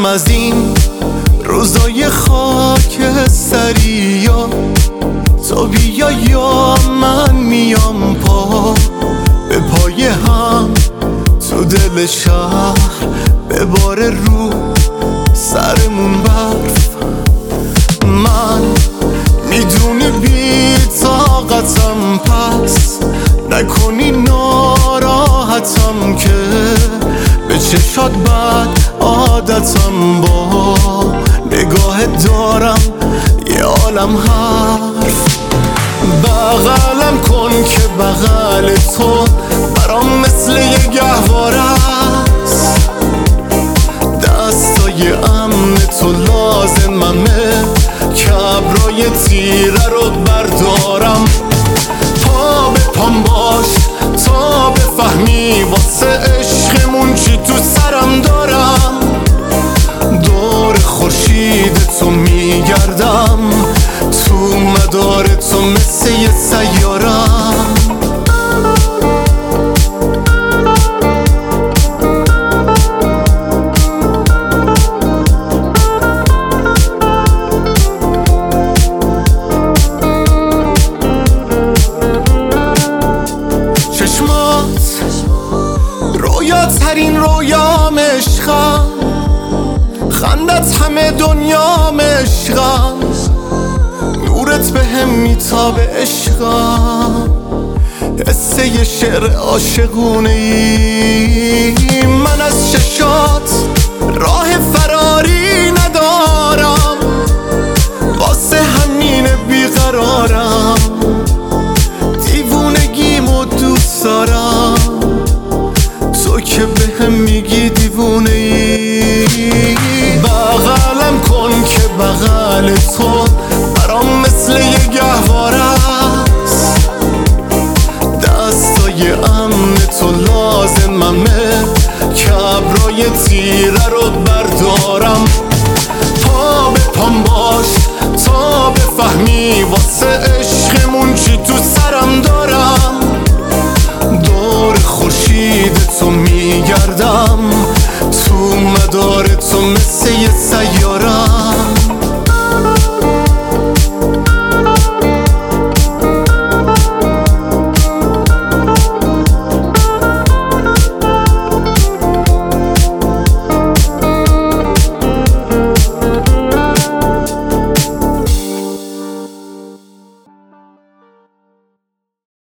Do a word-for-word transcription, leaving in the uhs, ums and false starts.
میترسم از این روزای خاکستری، یا تو بیا یا من میام پا به پای هم تو دل شهر، بباره رو سرمون برف. من میدونی بی طاقتم، پس نکنی ناراحتم که به چشات بد عادتم، با نگاه دارم یه عالم حرف. بغلم کن که بغل تو برام مثل یه گهواره است، دستای امن تو لازممه که ابرای تیره رو بردارم. پا به پام باش تا بفهمی واسه عشقمون چی تو سرم دارم. دور خورشید تو میگردم، تو مدار تو مثل یه سیارم. رویاترین رویام عشقم، خندت همه دنیام عشقم، نورت به هم میتابه عشقم، حسه یه شعر عاشقونه ای. من از چشات راه فرار